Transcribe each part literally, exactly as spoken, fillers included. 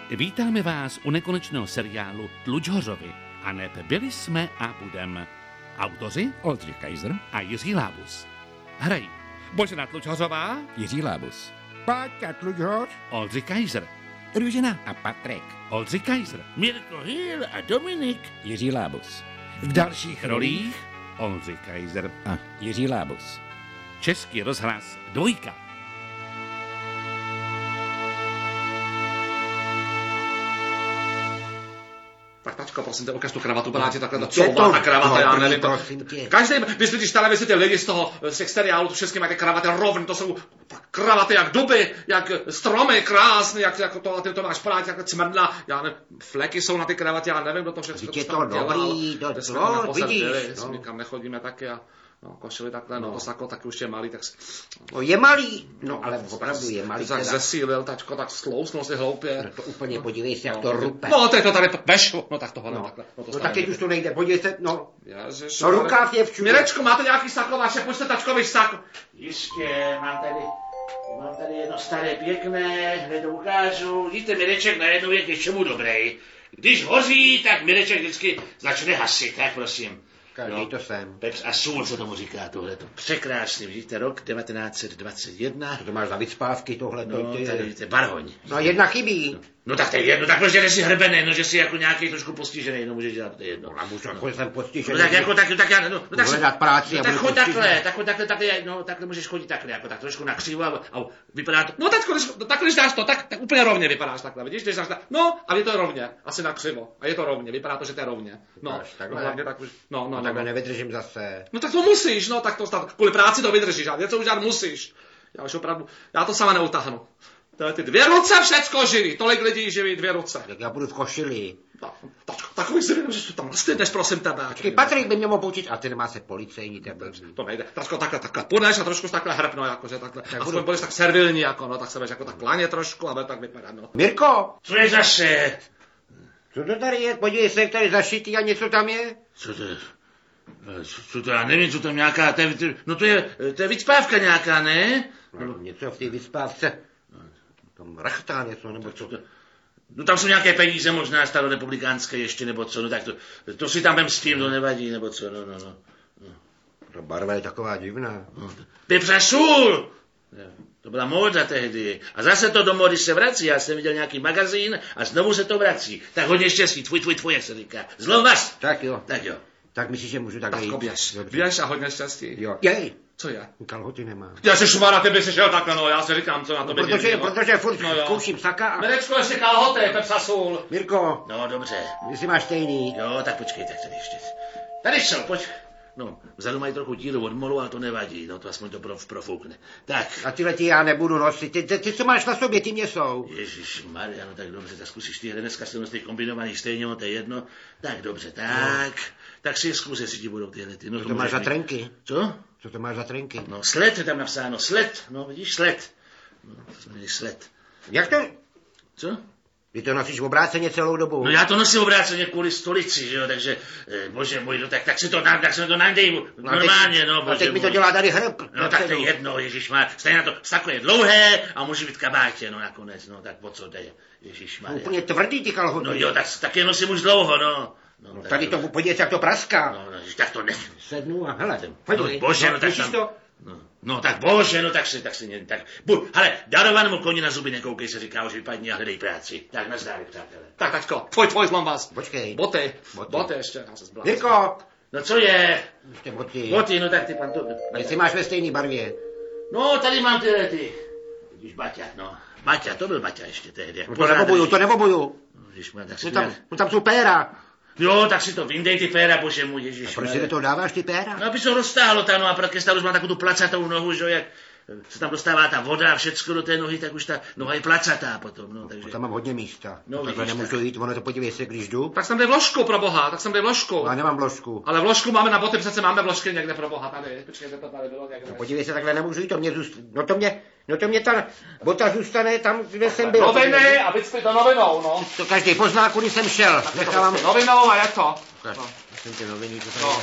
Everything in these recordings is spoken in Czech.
Vítáme vás u nekonečného seriálu Tlučhořovi. A neb byli jsme a budem. Autoři Oldřich Kaiser a Jiří Lábus. Hrají Božena Tlučhořová, Jiří Lábus, Páťa Tlučhoř, Oldřich Kaiser, Růžena a Patrik, Oldřich Kaiser, Mirko Hýl a Dominik. Jiří Lábus. V dalších rolích Oldřich Kaiser a Jiří Lábus. Český rozhlas dvojka. Tak tačko, prosím tě, ukaž tu kravatu, panáče, takhle ta Co je to? couvá ta kravata, já nevím. To... Prosím tě. Každý, vysvětlíš televizi, ty lidi z toho, z těch seriálů, to všechny mají ty kravaty rovný, to jsou kravaty jak duby, jak stromy, krásný, jak, jak to, a ty to máš panáče, jak cmrdla, já nevím, fleky jsou na ty kravaty, já nevím, kdo to všechno Je to dobrý, do toho, vidíš. No. Nikam nechodíme taky a no, košili takhle, no, no to sako taky už je malý, tak... No je malý, no ale opravdu je malý. Ty tak zesílil, tačko, tak slousnul si hloupě. No to úplně podívej se, jak no, to rupe. No, to je to tady vešlo, no tak tohle, no. takhle. No, to no tak teď už to nejde, podívej se, no. Ježiš, no rukáv je všude. Mirečko, máte nějaký sako vaše, pojďte tačkovi sako. Jistě, mám tady, mám tady jedno staré pěkné, hned to ukážu. Vidíte, Mireček najednou je k něčemu dobrý. Když hoří, tak Mireček vždycky začne hasit, tak prosím. Každý no, to jsem. Peps a sůl se tomu říká tohleto. Překrásný, vidíte, rok devatenáct set dvacet jedna. To, to máš za vycpávky tohleto. No, tady vidíte, Barhoň. No jedna chybí. No, no tak to je jedno, tak prostě jsi hrbený, no že jsi jako nějaký trošku postižený, no můžeš dělat, to je jedno. No, a můžu, jako jsem postižený. No tak jako, tak, tak já, no, no tak hledat práci no, a tak budu choď postižený. takhle, tak choď takhle, takhle, no takhle můžeš chodit takhle, jako tak trošku nakřivo a, a vypadá to, no tačko, když, takhle, když dáš to, tak, tak úplně rovně vypadáš takhle, vidíš, když dáš tak, no a je to rovně, asi nakřivo, a je to rovně, vypadá to, že to je rovně, no, takhle, no, hlavně tak, no, no, no, no, takhle no. nevydržím zase. No tak to musíš, no tak to snad, kvůli práci to vydržíš, a něco už dělat musíš, já už opravdu, já to sama neutáhnu. To je ty dvě ruce všecko živí, tolik lidí živí dvě ruce. Tak já budu v košili. No, tačko, takový si vidím, že tu tam nastydneš, prosím tebe. Počkej, Patrik by mě mohl poučit, a ty nemá se policejní, tak to nejde. Tačko, takhle, takhle půjdeš a trošku takhle hrpno, jakože takhle. Tak aspoň budu... budeš tak servilní, jako, no, tak se budeš jako tak planě trošku, a bude tak vypadat, no. Mirko! Co je zase? Co to tady je? Podívej se, jak tady zašitý a něco tam je? Co to je? Co, co to já nevím, co tam nějaká, to je, no to je, to je vycpávka nějaká, ne? No, něco v té vyspávce. Tam rachtá něco, nebo co to? No tam jsou nějaké peníze, možná starorepublikánské ještě, nebo co, no tak to, to si tam vem s tím, to nevadí, nebo co, no, no, no. no. Ta barva je taková divná. No, Pepř a sůl! To byla móda tehdy. A zase to do módy se vrací. Já jsem viděl nějaký magazín a znovu se to vrací. Tak hodně štěstí, tvůj, tvůj, tvůj, jak se říká. Zlom vás! Tak jo. Tak jo. Tak myslíš, že můžu takhle jít? Tak běž, běž a hodně štěstí. Jo. Jej! Co je? Kalhoty nemám. Já se šumara, ty by si šel takhle, no, já si říkám, co na to no, vidím. protože, protože furt no, zkouším saka a... Mirečko, ještě kalhoty, Pepř a sůl. Mirko. No, dobře. Jestli máš stejný. Jo, tak počkej, tak tady ještě. Tady šel, pojď. No, vzadu mají trochu díru od molu, ale to nevadí, no to aspoň to prof, profoukne. Tak. A tyhle ti já nebudu nosit, ty, ty, ty co máš na sobě, ty mě jsou. Ježíš Maria, no tak dobře, tak zkusíš ty dneska se těch kombinovaných stejně, to je jedno. Tak dobře, tak. No. Tak si zkus, jestli ti budou tyhle ty. No, Co to to máš za mít... trenky? Co? Co to máš za trenky? No sled je tam napsáno, sled, no vidíš, sled. No, to jsme měli sled. Jak to? Co? Ty to nosíš obráceně celou dobu. No já to nosím obráceně kvůli stolici, že jo, takže, eh, bože můj, no tak, tak si to, tak si to najdej normálně, no, bože A teď mi to můj. dělá tady hrb. No tak to je jedno, ježišmar, stejně na to, sako je dlouhé a může být kabátě, no nakonec, no tak o co jde, ježišmar. Úplně tvrdý ty kalhoty. No jo, tak, tak je nosím už dlouho, no. No, no tady to, podívej se, jak to praská. No, no, tak to ne. Sednu a hele, No, bože, no tak tam... to? No, no tak bože, no tak si, tak si, ne, tak, bu, hele, darovanému koni na zuby nekoukej, se říká, už vypadni a hledej práci. Tak nazdávě, přátelé. Tak, tačko, tvoj, tvoj, zlom vás. Počkej. Boty, boty, boty ještě, já se zblázním. Mirko! No co je? Ještě boty. Boty, no tak ty pan to... Jestli máš ve stejné barvě. No, tady mám tyhle ty. Vidíš, Baťa, no. Baťa, to byl Baťa ještě tehdy. No to neobojuju, to neobojuju. No, tak no, tam, no tam jsou péra. Jo, tak si to vyndej ty péra, bože můj, ježiš. A proč si do toho dáváš ty péra? No, aby se ho roztáhlo tam, no a pro už má takovou tu placatou nohu, že jak se tam dostává ta voda a všecko do té nohy, tak už ta noha je placatá potom, no, takže... No, tam mám hodně místa. No, takhle vidíš, nemůžu tak. jít, ono to podívej se, když jdu. Tak jsem jde vložku, pro boha, tak jsem jde vložku. Já nemám vložku. Ale vložku máme na boty, přece máme vložky někde pro boha, tady. Počkejte, to tady bylo někde. No, podívej se, takhle nemůžu jít, to mě zůstane. No to mě, no to mě ta bota zůstane tam, kde jsem byl. Noviny, aby jsi to novinou, no. To každý pozná, kudy jsem šel. Nechávám... Novinou a je to. No. Jsem ty noviny, to No.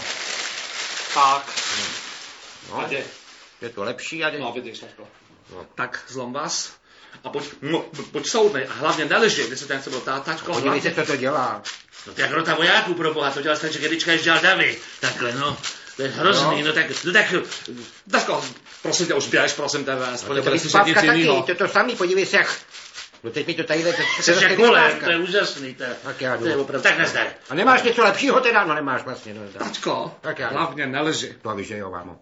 Tak. No. Je to lepší a jde. No, vidíš, tak to. No. Tak, zlom vás. A pojď, no, pojď soudnej a hlavně neleži, když se ten chce byl tátačko. Podívej se, co to dělá. No to jak rota vojáků pro boha, to dělal Staníček Jedlička, když dělal davy. Takhle, no. To je hrozný, no, no tak, no tak... Daško, prosím tě, už běž, prosím tebe, aspoň To bude je slyšet Spávka nic taky, jinýho. to to samý, podívej se, jak... No teď mi to tadyhle... Jsi jak gule, to je úžasný, to je... Tak já jdu. To je opravdu, tak nazdar. A nemáš něco lepšího teda? No nemáš vlastně, no tak. Tačko, Tak já jdu. hlavně neleži. To víš, že jo, mámo.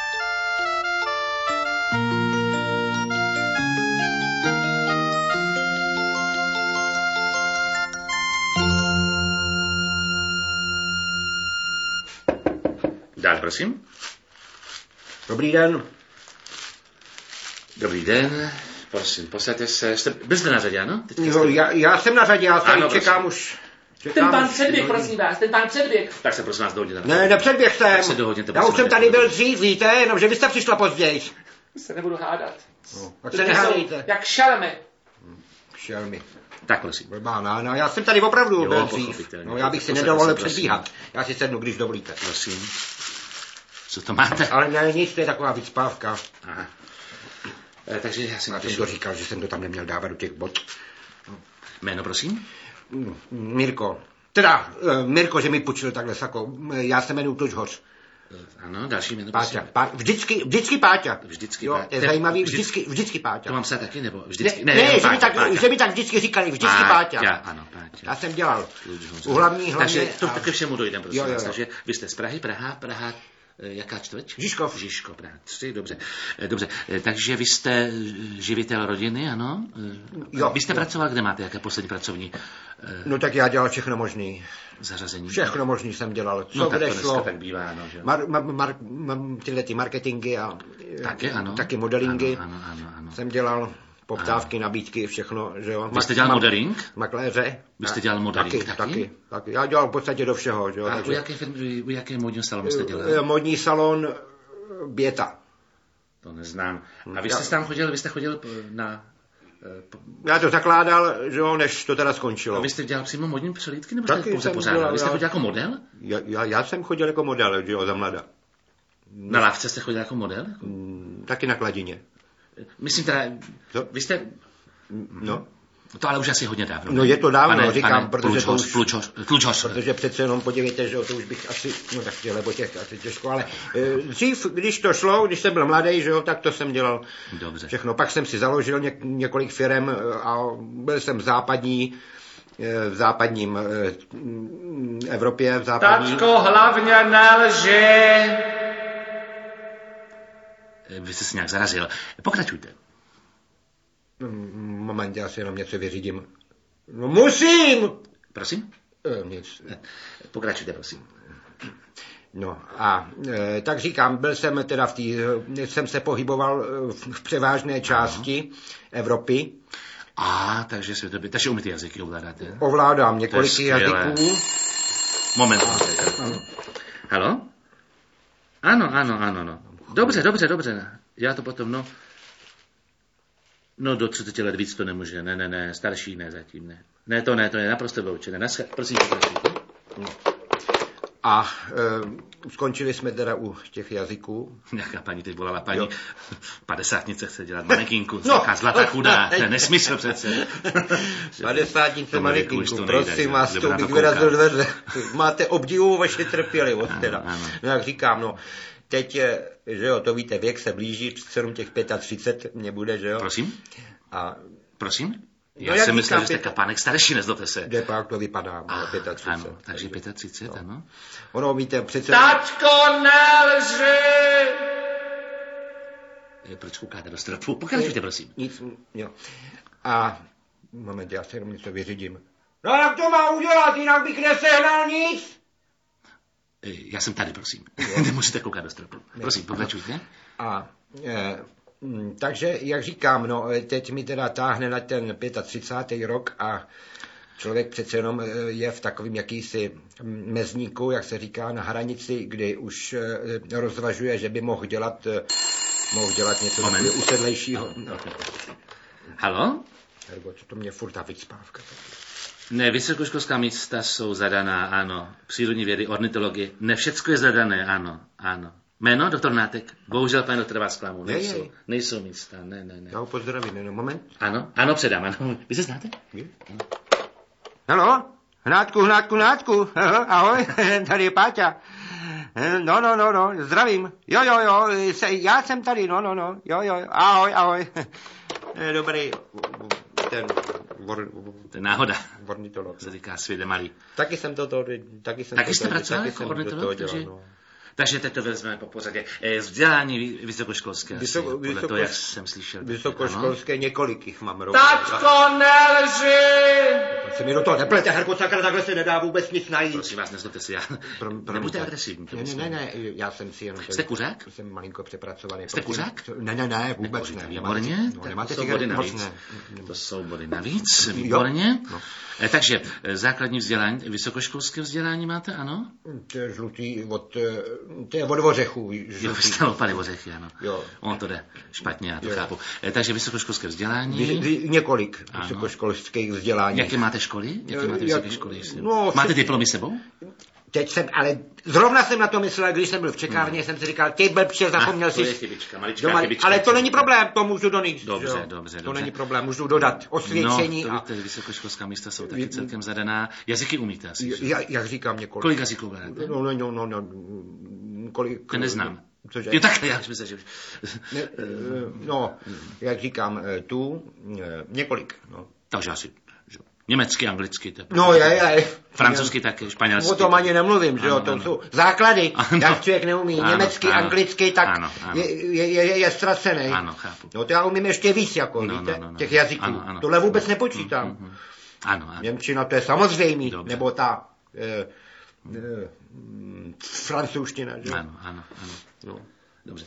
Dál, prosím. Dobrý den. Dobrý den, prosím, posaďte se. Jste, byl jste na řadě, ano? Teďka Jo, já, já jsem na řadě, já tady Ano, čekám prosím. už. Ten Čekám pán už předběh, hodiny. prosím vás, ten pán předběh. Tak se prosím vás dohodněte. Ne, nepředběh jsem. Tak se dohodněte, Já prosím, už jsem ne- tady byl dřív, víte, jenomže vy jste přišla později. Se nebudu hádat. No, tak se nehádejte. Jak šelmy. Šel mi. Tak prosím. Blbá, no, no, já jsem tady opravdu Jo, byl dřív. pochopitelně. No, já bych si Posaďte nedovolil se, prosím. předbíhat. Já si sednu, když dovolíte. Prosím. Co to máte? Ale ne, nic, to je taková vycpávka. Aha. E, takže já si Já jsem napíšu. to říkal, že jsem to tam neměl dávat do těch bod. Jméno, prosím? Mm, Mirko. Teda, uh, Mirko, že mi půjčil takhle sako. Já se jmenuji Tučhoř. E, ano, další jméno, prosím. Páťa. Pá, vždycky, vždycky Páťa. Vždycky jo, Páťa. je Te- zajímavý, vždy- vždycky, vždycky Páťa. To mám se taky, nebo vždycky? Ne, ne, jenom že, mi Páťa, tak, Páťa. že mi tak vždycky říkali, vždycky Páťa. Páťa, ano, Páťa. Já jsem dělal. Lužhoř. U hlavní, hlavně. Takže to a- ke všemu dojdem, prosím Jo, jo, vás. jo. Takže vy jste z Prahy, Praha, Praha, e, jaká čtvrť? Žižkov. Žižkov, Praha tři, dobře. E, Dobře, e, takže vy jste e, živitel rodiny, ano? E, Jo, Vy jste jo. pracoval, kde máte, jaké poslední pracovní e, No tak já dělal všechno možný. zařazení? Všechno možný jsem dělal. Co No tak kde to dneska šlo. tak bývá, no, že jo. Mar, mar, mar, mar, tyhle ty marketingy a Taky, ano. taky modelingy. Ano, ano, ano, ano. Jsem dělal poptávky, nabídky, všechno, že jo. Vy jste dělal Ma- modeling? Makléře. Vy jste dělal modeling taky, taky? taky, taky. Já dělal v podstatě do všeho, že jo. A u takže, jaké, firmy, u jaké módní salonu jste eh, dělal? modní salon eh, Běta. To neznám. A vy Já- jste tam chodil, vy jste chodil p- na... eh, p- Já to zakládal, že jo, než to teda skončilo. A vy jste dělal přímo modní přelídky, nebo Taky jste pouze jsem pořádal? dělal, Vy jste já- chodil jako model? Já, já, já jsem chodil jako model, že jo, za mlada. Na lávce jste chodil jako model? Mm, Taky na kladině. Myslím teda, Co? vy jste... No, To ale už asi hodně dávno. No je to dávno, pane, říkám, pane protože to Tlučhoř, už- Tlučhoř, Tlučhoř. protože přece jenom podívejte, že jo, to už bych asi, no tak těle po těch asi těžko, ale e, dřív, když to šlo, když jsem byl mladý, že jo, tak to jsem dělal Dobře. všechno. Pak jsem si založil něk, několik firem a byl jsem v západní, e, v západním e, m, Evropě, v západní... Tačko, hlavně nelži. Vy jste se nějak zarazil. Pokračujte. Mm, Moment, já si jenom něco vyřídím. No musím! Prosím? E, nic. Pokračujte, prosím. No a e, tak říkám, byl jsem teda v té, jsem se pohyboval e, v, v převážné části Evropy. A, takže světobě, takže umíte jazyky, ovládáte. Ovládám několik skvělé. jazyků. Moment. Halo? Ano, ano, ano, no. Dobře, dobře, dobře. Já to potom, no... No do třiceti let víc to nemůže. Ne, ne, ne, starší ne zatím, ne. Ne, to ne, to je naprosto vyloučené. Naschle, prosím, pokračujte. A e, skončili jsme teda u těch jazyků. Nějaká paní teď volala, paní Jo. padesátnice chce dělat manekínku, No. taková zlatá chudá, to je nesmysl přece. Padesátnice To manekinku, už to nejde, že? prosím vás, Kdo to by na to bych vyrazil koukal? dveře. Máte obdivu vaše trpělivost teda. Ano, ano. No jak říkám, no, teď, je, že jo, to víte, věk se blíží, přece jenom těch třicet pět mě bude, že jo. Prosím? A Prosím? No, Já jak jsem myslel, říkám, že jste pět- kapánek starší, nezlobte se. kde pak to vypadá, Ah, ah, třicet pět. ano, takže třicet pět, ano. Ono, víte, přece... Tačko, nelži. Eh, Proč koukáte do stropu? Pokračujte, prosím. Nic, jo. A, moment, já se jenom něco vyřídím. No jak to má udělat, jinak bych nesehnal nic? Eh, Já jsem tady, prosím. Nemusíte koukat do stropu. Prosím, pokračujte. A, e, m, takže, jak říkám, no, teď mi teda táhne na ten třicátý pátý rok a člověk přece jenom e, je v takovým jakýsi mezníku, jak se říká, na hranici, kdy už e, rozvažuje, že by mohl dělat, e, mohl dělat něco Moment. takového usedlejšího. No, Halo? ergo, co to mě furt ta vycpávka. Ne, vysokoškolská místa jsou zadaná, ano. Přírodní vědy, ornitologie, ne, všecko je zadané, ano, ano. Jméno, doktor Nátek. Bohužel, pane doktore, vás klamu. Jej, Nejsou, jej. nejsou místa, ne, ne, ne. Já ho pozdravím, jenom moment. Ano, ano, předám, ano. Vy se znáte? Halo? Hnátku, hnátku, hnátku. Ahoj, tady je Páťa. No, no, no, no, zdravím. Jo, jo, jo, se, já jsem tady, no, no, no, jo, jo, ahoj, ahoj. Dobrý, ten, vor, To je náhoda. ornitolog. Se říká svět malý. Taky jsem to, to taky jsem Taky to, jste pracoval taky jako jsem do ornitolog, toho dělal, takže- no. Takže teď to vezmeme po pořadě. Eh, Vzdělání vy- vysokoškolské. Vysoko- asi, podle vysoko- toho, jak jsem slyšel. Vysokoškolské několik jich mám rovnou. Taťko, nelži! Se mi do toho neplete, Herko, sakra, takhle se nedá vůbec nic najít. Prosím vás, nezlobte se, já. Pro- promiňte. Nebuďte agresivní. to Ne, ne, myslím. ne, ne, já jsem si jenom... Jste kuřák? Jsem malinko přepracovaný. Jste prosím. kuřák? Ne, ne, ne, vůbec Nekouříte, ne. výborně. Nemáte, no, tak nemáte to jsou cigarety, body moc navíc. ne. To jsou body navíc, výborně. No. Eh, Takže eh, základní vzdělání, vysokoškolské vzdělání máte, ano? To je žlutý od, eh, to je od ořechů. Jo, žlutý. vy jste lopali ořechy, ano. Jo. Ono to jde špatně, já to Jo. chápu. Eh, Takže vysokoškolské vzdělání. Vy- vy- Několik Ano. vysokoškolských vzdělání. Jaké máte školy? Jaké máte Jak- vysoké školy? jestli- no, máte vše- diplomy sebou? Teď jsem, ale zrovna jsem na to myslel, když jsem byl v čekárně, Hmm. jsem si říkal, ty blbče, zapomněl Ah, to je jsi. chybička, maličká doma, chybička. ale to není problém, to můžu donést. Dobře, jo. dobře, To dobře. není problém, můžu dodat osvědčení. No, to a, víte, vysokoškolská místa jsou taky Je- celkem zadaná. Jazyky umíte asi, že? ja- jak říkám několik. Kolik jazyků vládáte? No, no, no, no, no, kolik... To neznám. Cože? Jo, takhle, já už myslím, že už... Ne, eh, no, jak říkám, eh, tu, eh, několik, no. Takže asi že jo. Německy, anglicky, to je No, je, je. francouzsky taky, španělsky. O tom ani nemluvím, že jo, Ano, to ano. jsou základy, Ano. jak člověk neumí Ano, německy, ano. anglicky, tak Ano, ano. je, je, je, je ztracený. Ano, chápu. No to já umím ještě víc, jako, No, víte, no, no, no. těch jazyků. Ano, ano. Tohle vůbec nepočítám. Mm, mm, mm. Ano, ano. Němčina, to je samozřejmý, Dobře. nebo ta eh, eh, mm, francouzština, že jo. Ano, ano, ano. No. Dobře.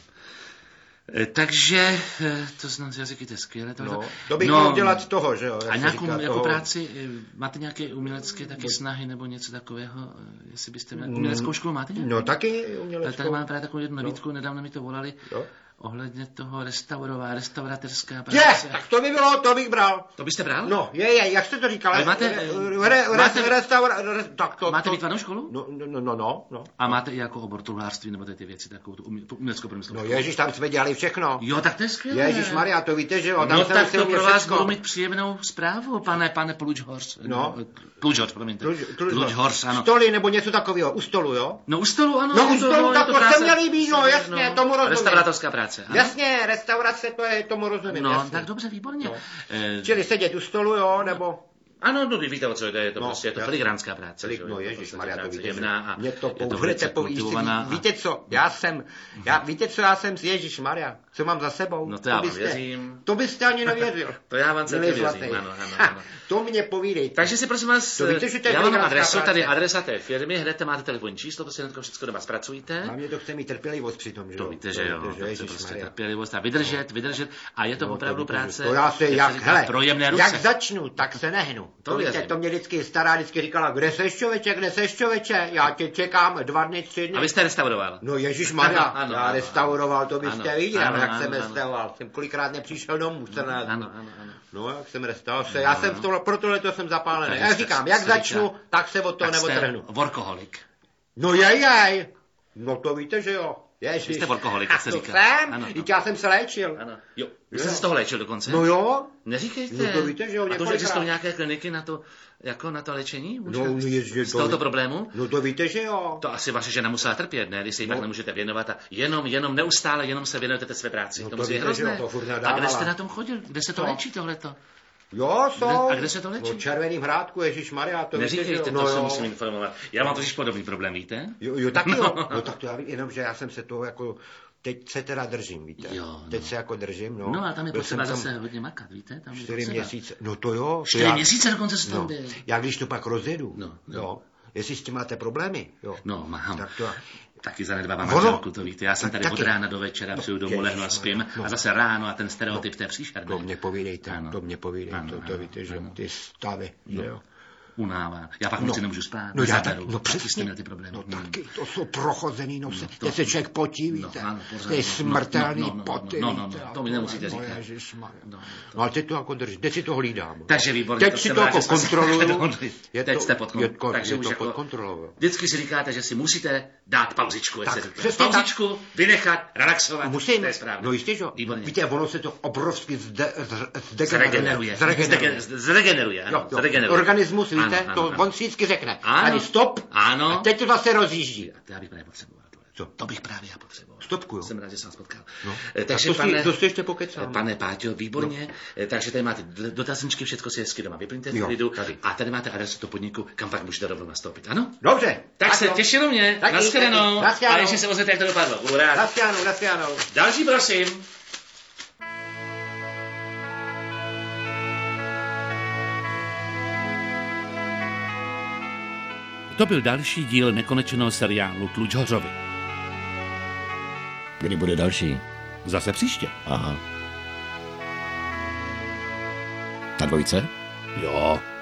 E, takže, e, to znám z jazyky, to je skvělé. To, No, to bych mohl dělat toho, že jo. jak A se nějakou říká, jako toho- práci, e, máte nějaké umělecké taky snahy nebo něco takového? e, Jestli byste měli, uměleckou školu máte nějakou? No taky Ale uměleckou. tady máme právě takovou jednu nabídku, nedávno mi to volali, Jo. ohledně toho restaurová, restauratérská Je, práce. tak to by bylo, to bych bral. To byste bral? No, je, je, jak jste to říkal? Ale máte, Re- eh, re, re, máte- restaura, re, tak to, Máte to, výtvarnou školu? No, no, no, no, no. A máte i jako obor truhlářství nebo ty, ty věci, takovou tu umě- uměleckou průmyslovou No školu? ježiš, tam jsme dělali všechno. Jo, tak to je skvělé. Ježíš Maria, to víte, že jo, tam No jsem tak si to uměl pro vás všecko. budu mít příjemnou zprávu, pane, pane Plučhorst. No. Plučhorst, promiňte. Kluž- kluž- Plučhorst, ano. Stoly nebo něco takového, u stolu, jo? No u stolu, ano. No, je u to- stolu, je tak to se práce- mě líbí, no, jasně, tomu rozumím. Restaurátorská práce, ano. Jasně, restaurace, to je, tomu rozumím, No, jasně. tak dobře, výborně. No. Eh, Čili sedět u stolu, jo, nebo... Ano, no vy víte, o co jde, je to No, prostě je to jasně. filigránská práce. Filig, že jo, no je to ježiš, prostě Maria, to práce víte, jemná a mě to je to budete velice povíst. kultivovaná. a- Víte co, já jsem, já, víte co, já jsem, Ježíš Maria, co mám za sebou? No to já vám byste, věřím. To byste ani nevěřil. To já vám celkem Milý věřím, zlatý. ano, ano, Ha, ano. To mě povídejte. Takže si prosím vás, To víte, že to je já mám filigranská adresu, práce. tady je adresa té firmy, hned máte telefonní číslo, to si hned všechno doma zpracujte. A mě to chce mít trpělivost přitom, že To jo? víte, že jo, víte, to chce Ježíš prostě Maria. trpělivost a vydržet, vydržet a je to No, opravdu víte, že práce, To já se, jak jak, se říká, hele, pro jemné ruce. jak začnu, tak se nehnu. To To, víte, věřím. to mě vždycky stará vždycky říkala, kde seš člověče, kde seš člověče, já tě čekám dva dny, tři dny. A vy jste restauroval. No Ježíš Maria, Ano, já ano, restauroval, to byste ano, viděl, ano, jak ano, jsem ano. restauroval. Jsem kolikrát nepřišel domů, čtrnáct Ano, ano, ano. No, jak jsem restauroval, se, já jsem v tom, pro tohle to jsem zapálený. Tak Jak jste- říkám, jak jste začnu, říká- tak se od toho Tak jste neotrhnu. workoholik. No jej, jej. No to víte, že jo. Ježiš. Vy jste workoholik, jak se A to říká. jsem, Ano, i já jsem se léčil. Ano. Jo. Vy jste Jo. se z toho léčil dokonce? No jo. Neříkejte. No to víte, že jo, A to, že několikrát. existují nějaké kliniky na to, jako na to léčení? No, je, že Z tohoto problému? No to víte, že jo. To asi vaše žena musela trpět, ne? Když se jí No. tak nemůžete věnovat a jenom, jenom neustále, jenom se věnujete té své práci. No to to musí být víte, že jo, hrozné. to furt A nadávala. kde jste na tom chodil? Kde se to Co? léčí tohleto? Jo, jsou. Kde- a kde se to léčí? V Červeným Hrádku, Ježíš Maria, to víte, že Neříkejte, jo. to No se jo. musím informovat. Já mám totiž podobný problém, víte? Jo, jo, taky jo. No. No tak to já vím, jenom, že já jsem se toho jako, teď se teda držím, víte. Jo, no. Teď se jako držím, no. No a tam je Byl potřeba jsem tam zase hodně makat, víte? Tam je čtyři potřeba. měsíce. No to jo. to Čtyři já, měsíce dokonce jste tam no, byl. já když to pak rozjedu, No, no. jo, jestli s tím máte problémy, jo. No, mám. Tak to, Taky zanedbávám Ono- manželku, to víte. Já jsem tady taky. od rána do večera, přijdu domů, lehnu a spím. no. A zase ráno a ten stereotyp, to je příšerné. to mě povídejte, Ano. to mě povídejte, Ano, to, to ano, víte, že ano. ty stavy, že jo. unává. Já pak noci nemůžu spát. No já tak, zaberu. no Taky jste přesně. měl ty problémy. No Hmm. taky, to jsou prochozený nosy. No, No, to- se člověk potí, No, víte. ano, pořád, Ty no, smrtelný no, no, no, poty, no, no, no, víte, to a mi nemusíte tohle, říkat. no, ježišmarja. No, No ale teď to jako drží, teď si to hlídám. Takže výborně. Teď to si jsem to rád, jako že jsme se kontroluju. dohodli. Je Teď to- jste pod, je kon- to- takže je už to jako pod kontrolou. Vždycky si říkáte, že si musíte dát pauzičku, jak Tak, se říká. přesně tak. Pauzičku, vynechat, relaxovat. Musím, To je správně. no jistě, že? Výborně. Víte, ono se to obrovsky zde, zde, Zregeneruje. Zregeneruje. Zdege- Zregeneruje, ano. Jo, jo. Zregeneruje. Organismus, víte, Ano, ano, to ano. on si vždycky řekne. Ano. Tady stop. Ano. A teď to zase rozjíždí. To já bych právě potřeboval. tohle. Co? To bych právě já potřeboval. Stopku, jo. Jsem rád, že jsem vás potkal. No. Eh, Tak Takže to si- pane, to si ještě pokecám. Pane Páťo, výborně. No. Takže tady máte d- dotazničky, všechno si hezky doma vyplňte v Jo, klidu. tady. A tady máte adresu toho podniku, kam pak můžete rovnou nastoupit. Ano? Dobře. Tak se jo. těšilo mě. Taky, Naschledanou. taky. Naschledanou. A ještě se ozvěte, jak to dopadlo. Budu rád. Naschledanou, naschledanou. Další, prosím. To byl další díl nekonečného seriálu Tlučhořovi. Kdy bude další? Zase příště. Aha. Na dvojce? Jo.